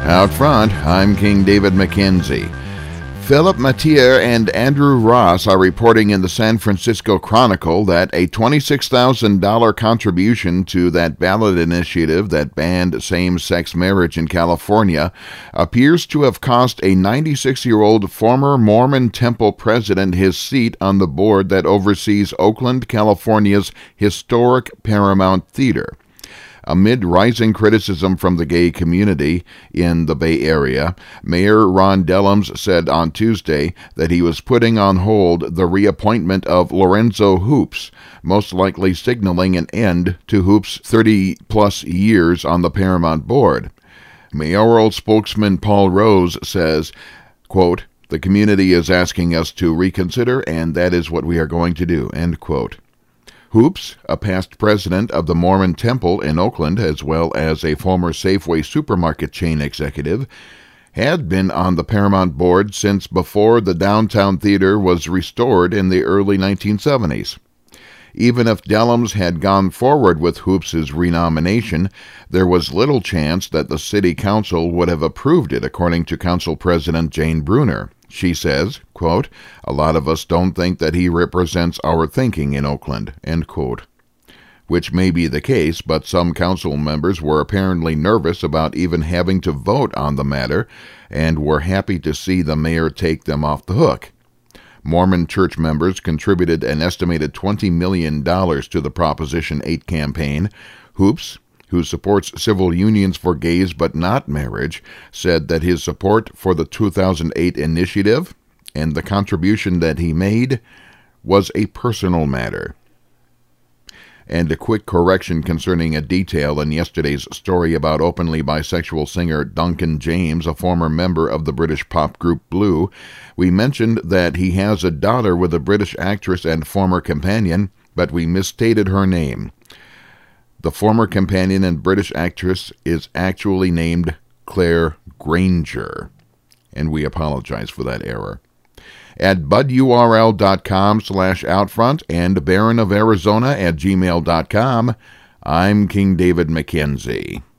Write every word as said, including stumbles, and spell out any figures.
Out front, I'm King David McKenzie. Philip Matier and Andrew Ross are reporting in the San Francisco Chronicle that a twenty-six thousand dollars contribution to that ballot initiative that banned same-sex marriage in California appears to have cost a ninety-six-year-old former Mormon Temple president his seat on the board that oversees Oakland, California's historic Paramount Theater. Amid rising criticism from the gay community in the Bay Area, Mayor Ron Dellums said on Tuesday that he was putting on hold the reappointment of Lorenzo Hoops, most likely signaling an end to Hoops' thirty-plus years on the Paramount board. Mayoral spokesman Paul Rose says, quote, "The community is asking us to reconsider, and that is what we are going to do," end quote. Hoops, a past president of the Mormon Temple in Oakland, as well as a former Safeway supermarket chain executive, had been on the Paramount board since before the downtown theater was restored in the early nineteen seventies. Even if Dellums had gone forward with Hoops' renomination, there was little chance that the city council would have approved it, according to Council President Jane Bruner. She says, quote, "A lot of us don't think that he represents our thinking in Oakland," end quote. Which may be the case, but some council members were apparently nervous about even having to vote on the matter and were happy to see the mayor take them off the hook. Mormon church members contributed an estimated twenty million dollars to the Proposition eight campaign. Hoops, who supports civil unions for gays but not marriage, said that his support for the two thousand eight initiative and the contribution that he made was a personal matter. And a quick correction concerning a detail in yesterday's story about openly bisexual singer Duncan James, a former member of the British pop group Blue. We mentioned that he has a daughter with a British actress and former companion, but we misstated her name. The former companion and British actress is actually named Claire Granger, and we apologize for that error. At budurl.com slash outfront and baron of arizona at gmail dot com, I'm King David McKenzie.